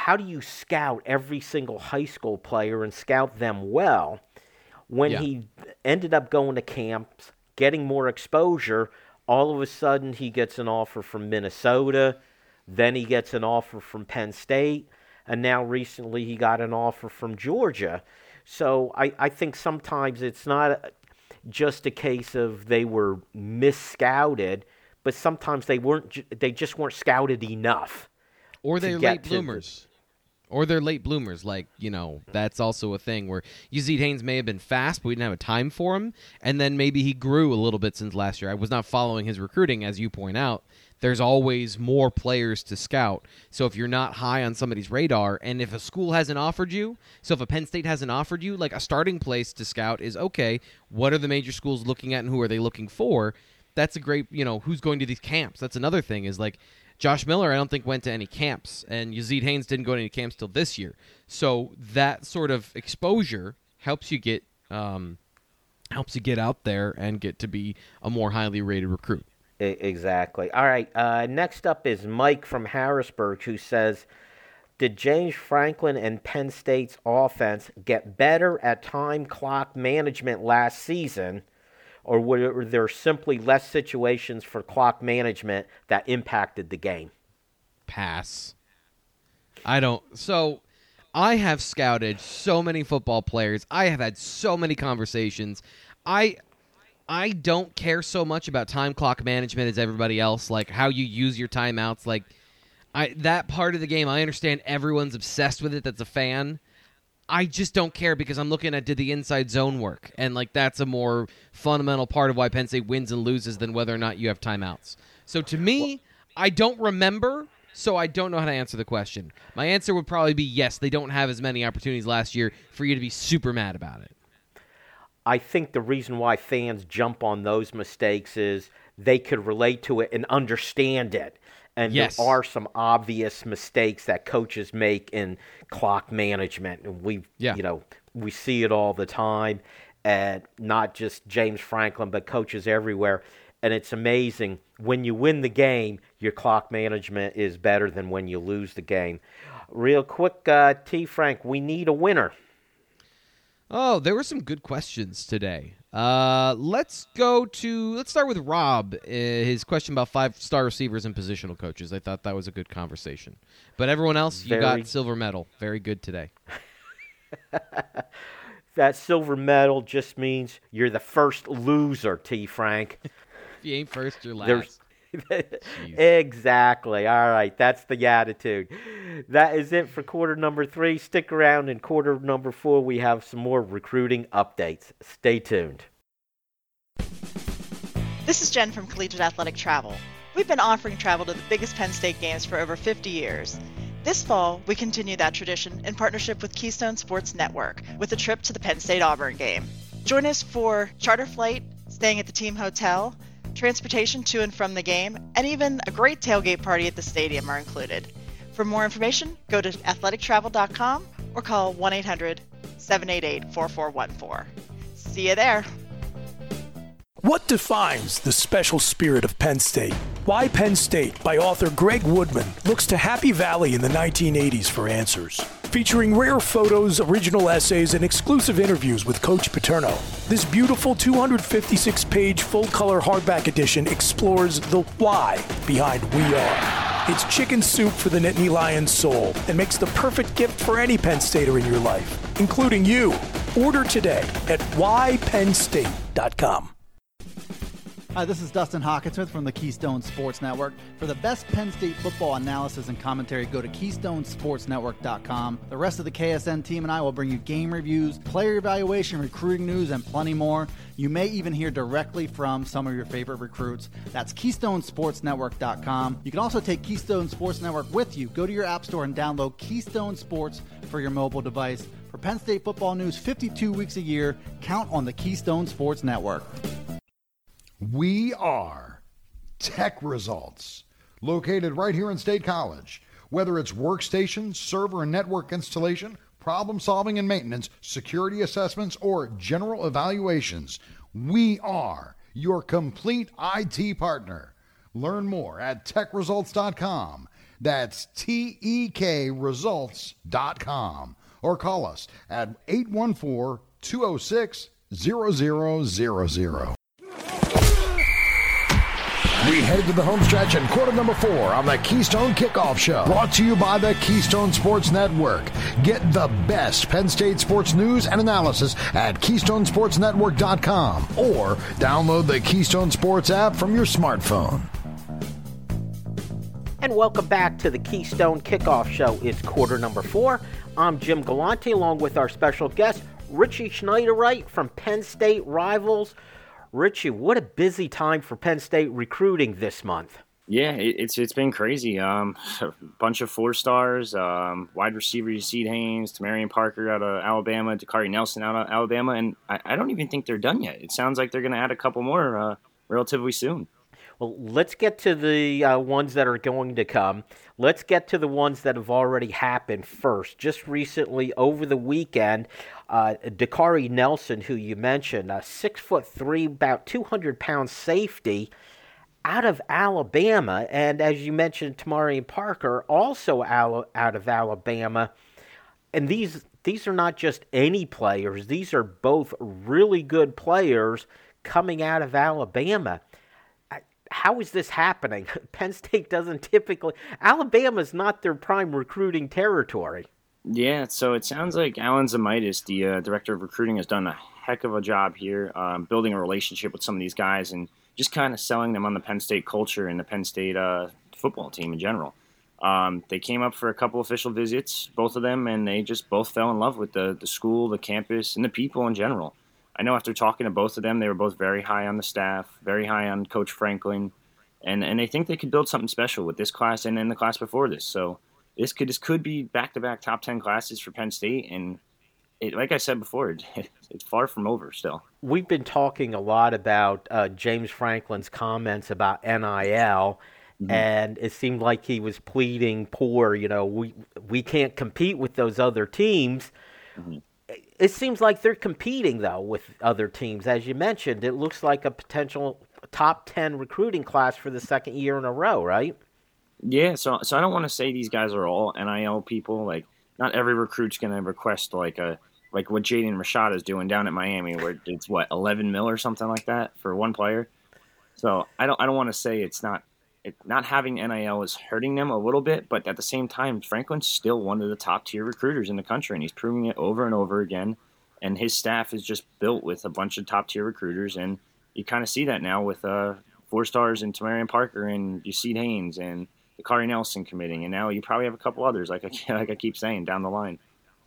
how do you scout every single high school player and scout them well? When Yeah. he ended up going to camps, getting more exposure, all of a sudden he gets an offer from Minnesota, then he gets an offer from Penn State, and now recently he got an offer from Georgia. So I, I think sometimes it's not just a case of they were mis-scouted, but sometimes they weren't. They just weren't scouted enough. Or to they're get late to bloomers. Or they're late bloomers. Like, you know, that's also a thing where Yazeed Haynes may have been fast, but we didn't have a time for him. And then maybe he grew a little bit since last year. I was not following his recruiting, as you point out. There's always more players to scout. So if you're not high on somebody's radar, and if a school hasn't offered you, so if a Penn State hasn't offered you, like a starting place to scout is, okay, what are the major schools looking at and who are they looking for? That's a great, you know, who's going to these camps? That's another thing is like, Josh Miller, I don't think, went to any camps, and Yazeed Haynes didn't go to any camps till this year. So that sort of exposure helps you get um, helps you get out there and get to be a more highly rated recruit. Exactly. All right. Uh, next up is Mike from Harrisburg, who says, did James Franklin and Penn State's offense get better at time clock management last season, or were there simply less situations for clock management that impacted the game? Pass. I don't. So I have scouted so many football players. I have had so many conversations. I I don't care so much about time clock management as everybody else, like how you use your timeouts. Like I that part of the game, I understand everyone's obsessed with it that's a fan. I just don't care because I'm looking at did the inside zone work, and like that's a more fundamental part of why Penn State wins and loses than whether or not you have timeouts. So to me, I don't remember, so I don't know how to answer the question. My answer would probably be yes, they don't have as many opportunities last year for you to be super mad about it. I think the reason why fans jump on those mistakes is they could relate to it and understand it. And yes. There are some obvious mistakes that coaches make in clock management. And we, yeah. you know, we see it all the time, and not just James Franklin, but coaches everywhere. And it's amazing. When you win the game, your clock management is better than when you lose the game. Real quick, uh, T. Frank, we need a winner. Oh, there were some good questions today. Uh, let's go to, let's start with Rob, uh, his question about five-star receivers and positional coaches. I thought that was a good conversation. But everyone else, you Very... got silver medal. Very good today. That silver medal just means you're the first loser, T. Frank. If you ain't first, you're last. There's... Exactly. All right. That's the attitude. That is it for quarter number three. Stick around in quarter number four. We have some more recruiting updates. Stay tuned. This is Jen from Collegiate Athletic Travel. We've been offering travel to the biggest Penn State games for over fifty years. This fall, we continue that tradition in partnership with Keystone Sports Network with a trip to the Penn State-Auburn game. Join us for charter flight, staying at the team hotel, transportation to and from the game, and even a great tailgate party at the stadium are included. For more information, go to athletic travel dot com or call one eight hundred, seven eight eight, four four one four. See you there. What defines the special spirit of Penn State? Why Penn State by author Greg Woodman looks to Happy Valley in the nineteen eighties for answers. Featuring rare photos, original essays, and exclusive interviews with Coach Paterno, this beautiful two hundred fifty-six page full-color hardback edition explores the why behind We Are. It's chicken soup for the Nittany Lions soul and makes the perfect gift for any Penn Stater in your life, including you. Order today at why penn state dot com. Hi, this is Dustin Hawkinsmith from the Keystone Sports Network. For the best Penn State football analysis and commentary, go to keystone sports network dot com. The rest of the K S N team and I will bring you game reviews, player evaluation, recruiting news, and plenty more. You may even hear directly from some of your favorite recruits. That's keystone sports network dot com. You can also take Keystone Sports Network with you. Go to your app store and download Keystone Sports for your mobile device. For Penn State football news fifty-two weeks a year, count on the Keystone Sports Network. We are Tech Results, located right here in State College. Whether it's workstation, server and network installation, problem solving and maintenance, security assessments, or general evaluations, we are your complete I T partner. Learn more at tech results dot com. That's T E K results dot com. Or call us at eight one four, two oh six, zero zero zero zero. We head to the home stretch and quarter number four on the Keystone Kickoff Show. Brought to you by the Keystone Sports Network. Get the best Penn State sports news and analysis at keystone sports network dot com or download the Keystone Sports app from your smartphone. And welcome back to the Keystone Kickoff Show. It's quarter number four. I'm Jim Galante along with our special guest, Richie Schneidereit from Penn State Rivals. Richie, what a busy time for Penn State recruiting this month. Yeah, it, it's it's been crazy. Um, a bunch of four stars, um, wide receiver Yasid Haynes, Tamarian Parker out of Alabama, Dakari Nelson out of Alabama, and I, I don't even think they're done yet. It sounds like they're going to add a couple more uh, relatively soon. Well, let's get to the uh, ones that are going to come. Let's get to the ones that have already happened first. Just recently, over the weekend, uh, Dakari Nelson, who you mentioned, a six foot three, about two hundred pound safety out of Alabama. And as you mentioned, Tamarian Parker, also out of Alabama. And these these are not just any players. These are both really good players coming out of Alabama. How is this happening? Penn State doesn't typically... Alabama's not their prime recruiting territory. Yeah, so it sounds like Alan Zamitis, the uh, director of recruiting, has done a heck of a job here, um, building a relationship with some of these guys and just kind of selling them on the Penn State culture and the Penn State uh, football team in general. Um, they came up for a couple official visits, both of them, and they just both fell in love with the, the school, the campus, and the people in general. I know after talking to both of them, they were both very high on the staff, very high on Coach Franklin, and and they think they could build something special with this class and then the class before this. So this could this could be back-to-back top ten classes for Penn State, and it, like I said before, it, it's far from over still. We've been talking a lot about uh, James Franklin's comments about N I L, mm-hmm. and it seemed like he was pleading poor, you know, we, we can't compete with those other teams. Mm-hmm. It seems like they're competing, though, with other teams. As you mentioned, it looks like a potential top ten recruiting class for the second year in a row, right? Yeah, so so I don't want to say these guys are all N I L people. Like, not every recruit's going to request, like, a like what Jaden Rashada is doing down at Miami, where it's, what, eleven mil or something like that for one player. So I don't I don't want to say it's not it, not having N I L is hurting them a little bit, but at the same time, Franklin's still one of the top-tier recruiters in the country, and he's proving it over and over again. And his staff is just built with a bunch of top-tier recruiters, and you kind of see that now with uh, four stars and Tamarian Parker and Yasid Haynes and Dakari Nelson committing, and now you probably have a couple others, like I, like I keep saying, down the line.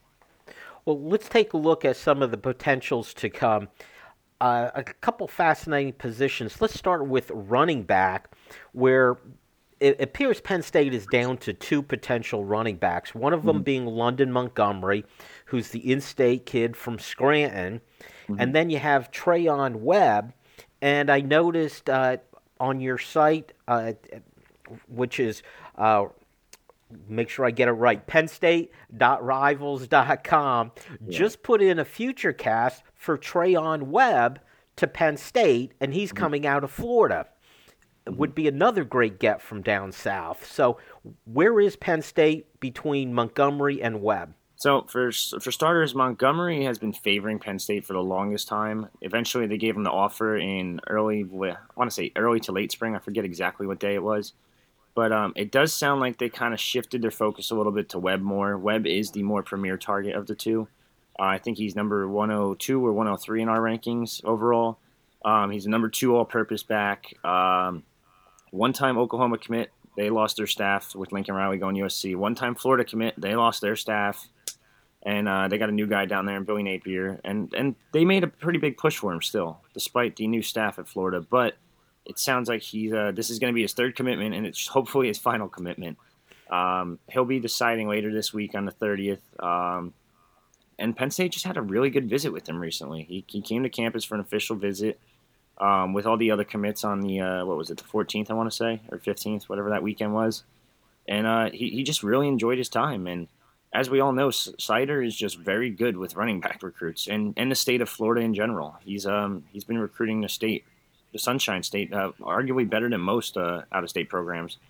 Well, let's take a look at some of the potentials to come. Uh, a couple fascinating positions. Let's start with running back, where it appears Penn State is down to two potential running backs, one of them mm-hmm. being London Montgomery, who's the in-state kid from Scranton, mm-hmm. and then you have Trayon Webb, and I noticed uh, on your site, uh, which is, uh, make sure I get it right, penn state dot rivals dot com, yeah. just put in a future cast for Trayon Webb to Penn State, and he's mm-hmm. coming out of Florida. It would be another great get from down south. So where is Penn State between Montgomery and Webb? So for for starters, Montgomery has been favoring Penn State for the longest time. Eventually, they gave him the offer in early, I want to say early to late spring. I forget exactly what day it was. But um, it does sound like they kind of shifted their focus a little bit to Webb more. Webb is the more premier target of the two. Uh, I think he's number one oh two or one oh three in our rankings overall. Um, he's a number two all-purpose back. Um, one-time Oklahoma commit, they lost their staff with Lincoln Riley going to U S C. One-time Florida commit, they lost their staff. And uh, they got a new guy down there in Billy Napier. And, and they made a pretty big push for him still, despite the new staff at Florida. But it sounds like he's uh, this is going to be his third commitment, and it's hopefully his final commitment. Um, he'll be deciding later this week on the thirtieth. Um, and Penn State just had a really good visit with him recently. He, he came to campus for an official visit um, with all the other commits on the, uh, what was it, the fourteenth, I want to say, or fifteenth, whatever that weekend was. And uh, he, he just really enjoyed his time. And as we all know, Sider is just very good with running back recruits and, and the state of Florida in general. He's um he's been recruiting the state, the Sunshine State, uh, arguably better than most uh, out-of-state programs.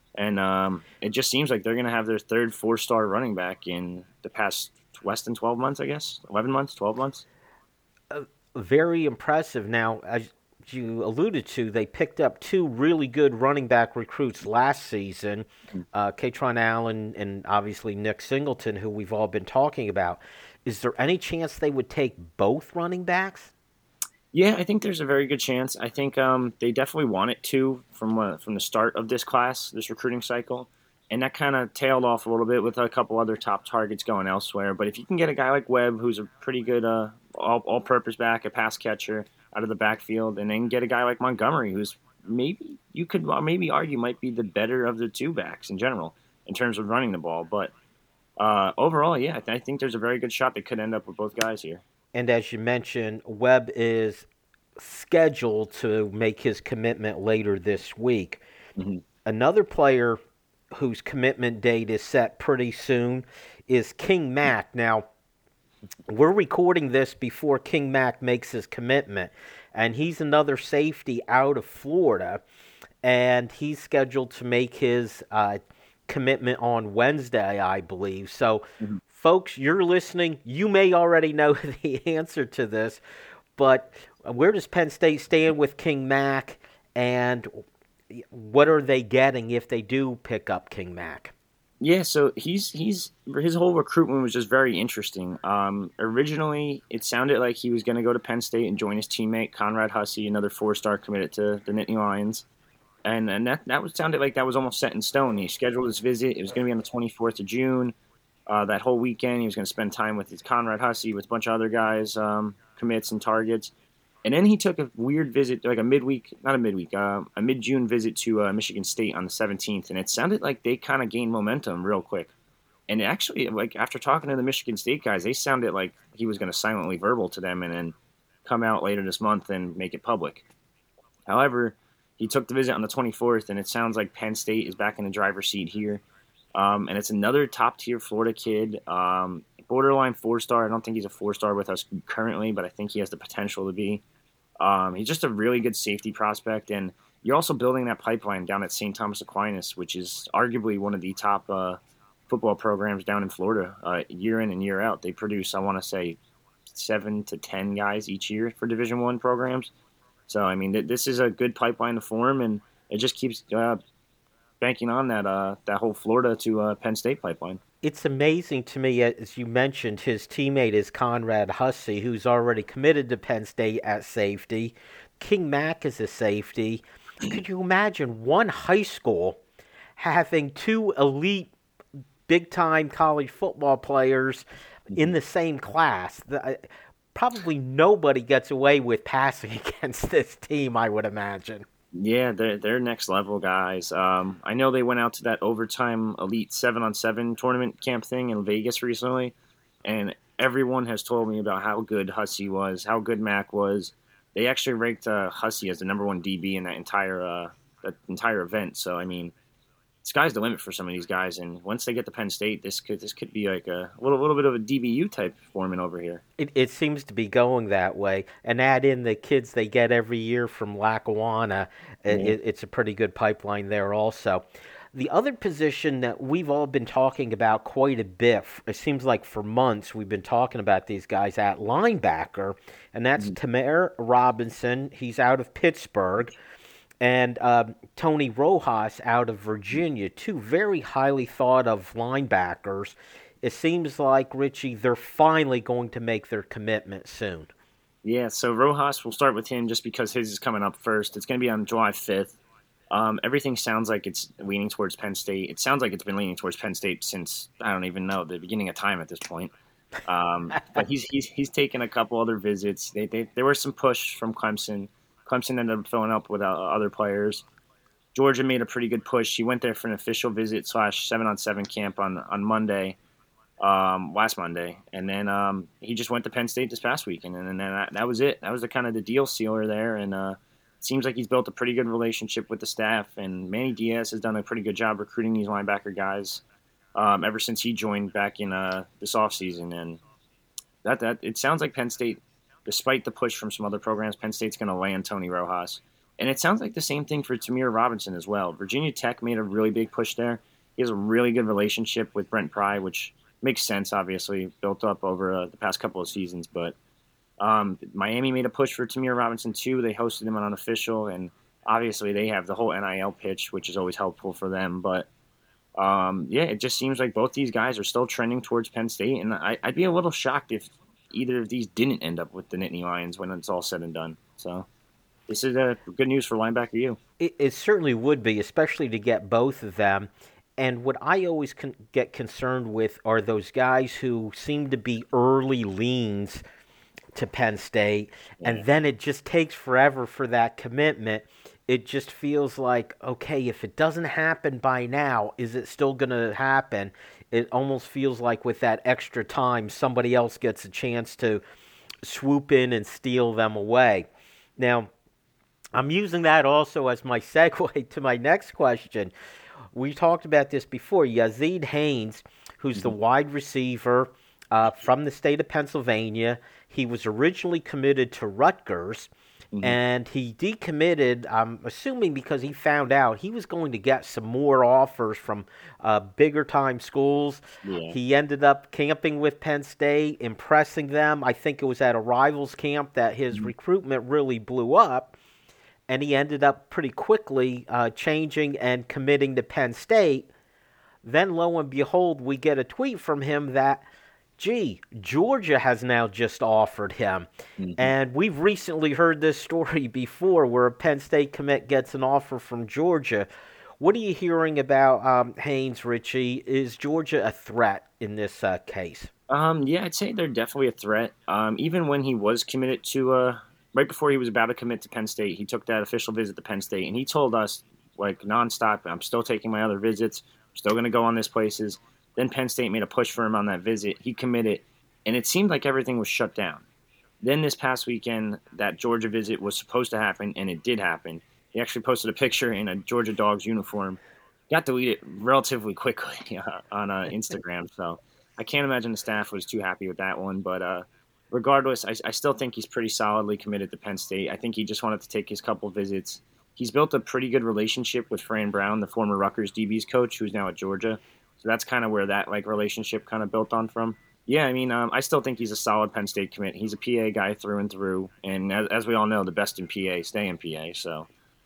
And um, it just seems like they're going to have their third four-star running back in the past less than twelve months, I guess. eleven months, twelve months. Uh, very impressive. Now, as you alluded to, they picked up two really good running back recruits last season, uh, Katron Allen and obviously Nick Singleton, who we've all been talking about. Is there any chance they would take both running backs? Yeah, I think there's a very good chance. I think um, they definitely wanted to from uh, from the start of this class, this recruiting cycle, and that kind of tailed off a little bit with a couple other top targets going elsewhere. But if you can get a guy like Webb, who's a pretty good uh, all, all-purpose back, a pass catcher out of the backfield, and then get a guy like Montgomery, who's maybe you could maybe argue might be the better of the two backs in general in terms of running the ball. But uh, overall, yeah, I, th- I think there's a very good shot they could end up with both guys here. And as you mentioned, Webb is scheduled to make his commitment later this week. Mm-hmm. Another player whose commitment date is set pretty soon is King Mack. Now, we're recording this before King Mack makes his commitment, and he's another safety out of Florida, and he's scheduled to make his uh, commitment on Wednesday, I believe. So, mm-hmm. Folks, you're listening. You may already know the answer to this, but where does Penn State stand with King Mack, and what are they getting if they do pick up King Mack? Yeah, so he's he's his whole recruitment was just very interesting. Um, originally, it sounded like he was going to go to Penn State and join his teammate Conrad Hussey, another four-star committed to the Nittany Lions, and and that that was, sounded like that was almost set in stone. He scheduled his visit. It was going to be on the twenty-fourth of June. Uh, that whole weekend, he was going to spend time with his Conrad Hussey, with a bunch of other guys, um, commits and targets. And then he took a weird visit, like a midweek, not a midweek, uh, a mid-June visit to uh, Michigan State on the seventeenth. And it sounded like they kind of gained momentum real quick. And actually, like after talking to the Michigan State guys, they sounded like he was going to silently verbal to them and then come out later this month and make it public. However, he took the visit on the twenty-fourth, and it sounds like Penn State is back in the driver's seat here. Um, and it's another top-tier Florida kid, um, borderline four-star. I don't think he's a four-star with us currently, but I think he has the potential to be. Um, he's just a really good safety prospect, and you're also building that pipeline down at Saint Thomas Aquinas, which is arguably one of the top uh, football programs down in Florida, uh, year in and year out. They produce, I want to say, seven to ten guys each year for Division One programs. So, I mean, th- this is a good pipeline to form, and it just keeps uh, – banking on that uh, that whole Florida to uh, Penn State pipeline. It's amazing to me, as you mentioned, his teammate is Conrad Hussey, who's already committed to Penn State at safety. King Mack is a safety. Could you imagine one high school having two elite, big-time college football players in the same class? The, probably nobody gets away with passing against this team, I would imagine. Yeah, they're, they're next level guys. Um, I know they went out to that overtime elite seven on seven tournament camp thing in Vegas recently, and everyone has told me about how good Hussey was, how good Mack was. They actually ranked uh, Hussey as the number one D B in that entire uh, that entire event. So I mean, sky's the limit for some of these guys. And once they get to Penn State, this could this could be like a little little bit of a D B U type forming over here. It, it seems to be going that way. And add in the kids they get every year from Lackawanna, mm-hmm. it, it's a pretty good pipeline there also. The other position that we've all been talking about quite a bit, it seems like for months we've been talking about these guys at linebacker, and that's mm-hmm. Tamir Robinson. He's out of Pittsburgh. And um, Tony Rojas out of Virginia, two very highly thought of linebackers. It seems like, Richie, they're finally going to make their commitment soon. Yeah, so Rojas, we'll start with him just because his is coming up first. It's going to be on July fifth. Um, everything sounds like it's leaning towards Penn State. It sounds like it's been leaning towards Penn State since, I don't even know, the beginning of time at this point. Um, but he's he's he's taken a couple other visits. They, they There was some push from Clemson. Clemson ended up filling up with uh, other players. Georgia made a pretty good push. He went there for an official visit slash seven-on-seven camp on, on Monday, um, last Monday. And then um, he just went to Penn State this past weekend. And then that, that was it. That was the kind of the deal sealer there. And uh, it seems like he's built a pretty good relationship with the staff. And Manny Diaz has done a pretty good job recruiting these linebacker guys um, ever since he joined back in uh, this offseason. And that that it sounds like Penn State, despite the push from some other programs, Penn State's going to land Tony Rojas. And it sounds like the same thing for Tamir Robinson as well. Virginia Tech made a really big push there. He has a really good relationship with Brent Pry, which makes sense, obviously, built up over uh, the past couple of seasons. But um, Miami made a push for Tamir Robinson, too. They hosted him on unofficial, and obviously they have the whole N I L pitch, which is always helpful for them. But, um, yeah, it just seems like both these guys are still trending towards Penn State, and I, I'd be a little shocked if either of these didn't end up with the Nittany Lions when it's all said and done. So this is uh, good news for linebacker U. It, it certainly would be, especially to get both of them. And what I always con- get concerned with are those guys who seem to be early leans to Penn State, yeah. and then it just takes forever for that commitment. It just feels like, okay, if it doesn't happen by now, is it still going to happen? It almost feels like with that extra time, somebody else gets a chance to swoop in and steal them away. Now, I'm using that also as my segue to my next question. We talked about this before. Yazeed Haynes, who's mm-hmm. the wide receiver uh, from the state of Pennsylvania, he was originally committed to Rutgers, mm-hmm. and he decommitted, I'm assuming because he found out he was going to get some more offers from uh, bigger-time schools. Yeah. He ended up camping with Penn State, impressing them. I think it was at a rivals camp that his mm-hmm. recruitment really blew up. And he ended up pretty quickly uh, changing and committing to Penn State. Then, lo and behold, we get a tweet from him that, gee, Georgia has now just offered him. Mm-hmm. And we've recently heard this story before where a Penn State commit gets an offer from Georgia. What are you hearing about um, Haynes, Richie? Is Georgia a threat in this uh, case? Um, yeah, I'd say they're definitely a threat. Um, even when he was committed to uh right before he was about to commit to Penn State, he took that official visit to Penn State, and he told us, like, nonstop, I'm still taking my other visits, I'm still going to go on these places. Then Penn State made a push for him on that visit. He committed, and it seemed like everything was shut down. Then this past weekend, that Georgia visit was supposed to happen, and it did happen. He actually posted a picture in a Georgia Dogs uniform. Got deleted relatively quickly uh, on uh, Instagram, so I can't imagine the staff was too happy with that one, but uh, regardless, I, I still think he's pretty solidly committed to Penn State. I think he just wanted to take his couple visits. He's built a pretty good relationship with Fran Brown, the former Rutgers D B's coach, who's now at Georgia. So that's kind of where that like relationship kind of built on from. Yeah, I mean, um, I still think he's a solid Penn State commit. He's a P A guy through and through. And as, as we all know, the best in P A stay in P A. So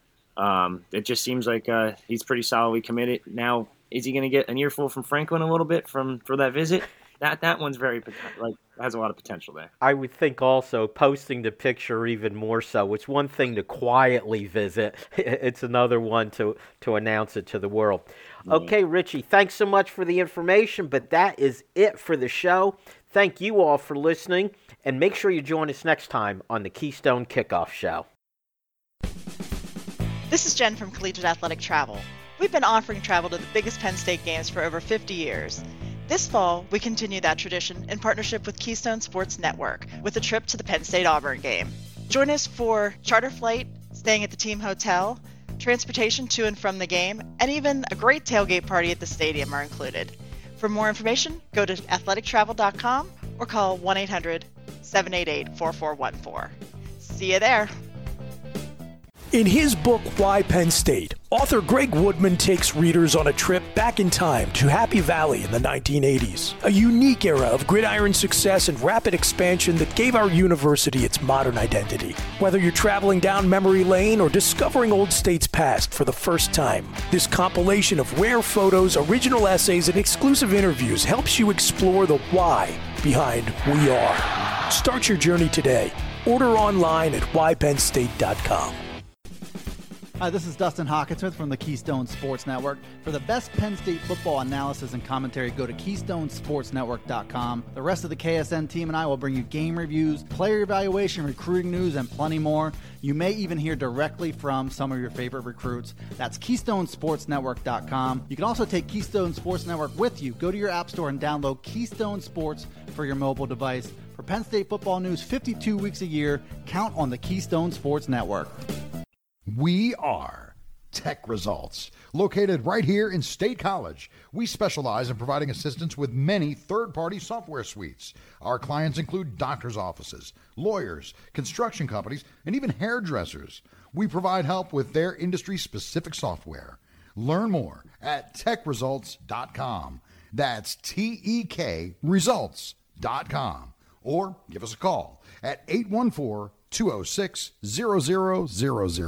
um, it just seems like uh, he's pretty solidly committed. Now, is he going to get an earful from Franklin a little bit from for that visit? That that one's very like has a lot of potential there. I would think also posting the picture even more so. It's one thing to quietly visit. It's another one to, to announce it to the world. Yeah. Okay, Richie, thanks so much for the information, but that is it for the show. Thank you all for listening, and make sure you join us next time on the Keystone Kickoff Show. This is Jen from Collegiate Athletic Travel. We've been offering travel to the biggest Penn State games for over fifty years. This fall, we continue that tradition in partnership with Keystone Sports Network with a trip to the Penn State-Auburn game. Join us for charter flight, staying at the team hotel, transportation to and from the game, and even a great tailgate party at the stadium are included. For more information, go to athletic travel dot com or call one eight hundred, seven eight eight, four four one four. See you there. In his book, Why Penn State, author Greg Woodman takes readers on a trip back in time to Happy Valley in the nineteen eighties, a unique era of gridiron success and rapid expansion that gave our university its modern identity. Whether you're traveling down memory lane or discovering Old State's past for the first time, this compilation of rare photos, original essays, and exclusive interviews helps you explore the why behind We Are. Start your journey today. Order online at why penn state dot com. Hi, this is Dustin Hawkinsmith from the Keystone Sports Network. For the best Penn State football analysis and commentary, go to keystone sports network dot com. The rest of the K S N team and I will bring you game reviews, player evaluation, recruiting news, and plenty more. You may even hear directly from some of your favorite recruits. That's keystone sports network dot com. You can also take Keystone Sports Network with you. Go to your app store and download Keystone Sports for your mobile device. For Penn State football news fifty-two weeks a year, count on the Keystone Sports Network. We are Tech Results. Located right here in State College, we specialize in providing assistance with many third-party software suites. Our clients include doctors' offices, lawyers, construction companies, and even hairdressers. We provide help with their industry-specific software. Learn more at tech results dot com. That's T E K results dot com. Or give us a call at eight one four, two oh six, zero zero zero zero.